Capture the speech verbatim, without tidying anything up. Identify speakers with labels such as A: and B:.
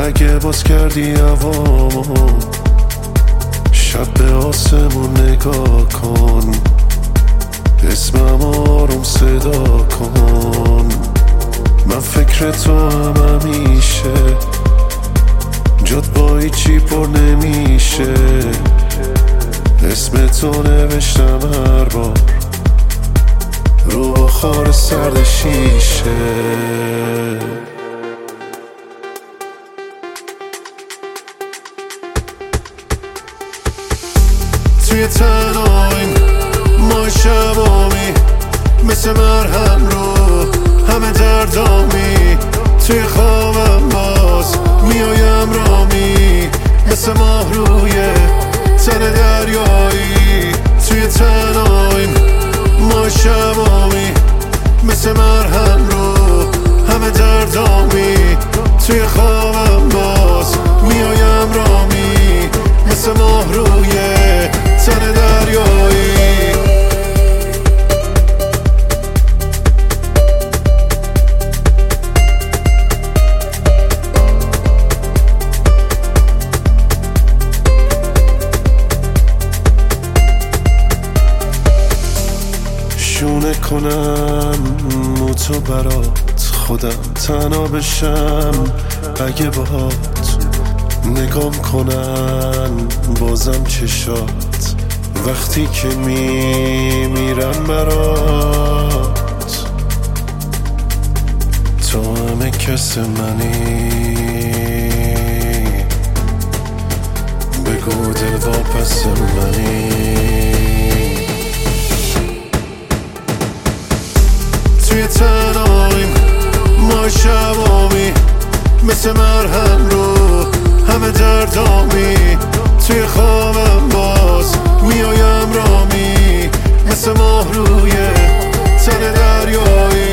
A: اگه باز کردی هوامو شب به آسمون نگاه کن، اسمم آروم صدا کن. من فکر تو هم همیشه، جات با هیچی پر نمیشه. اسم تو نوشتم هر بار رو بخار سرد شیشه. توی تنهاییم ما شبامی، مثل مرهم رو همه دردامی. توی خوابم باز میایم رامی، مثل ماه روی تن دریایی. توی تنهاییم ما شبامی، مثل مرهم رو همه دردامی. توی خوابم باز میایم رامی، مثل ماه روی تن دریایی. شونه کنم مو تو برات، خودم تنها بشم اگه باهات. نگام کنن بازم چشات وقتی که میمیرم برات. تو همه کس منی، بگو دل واپس منی. توی تنهاییم ما شبامی، مثل مرهم رو همه دردامی. توی خوابم باز میایم رامی، مثل ماه روی تن دریایی.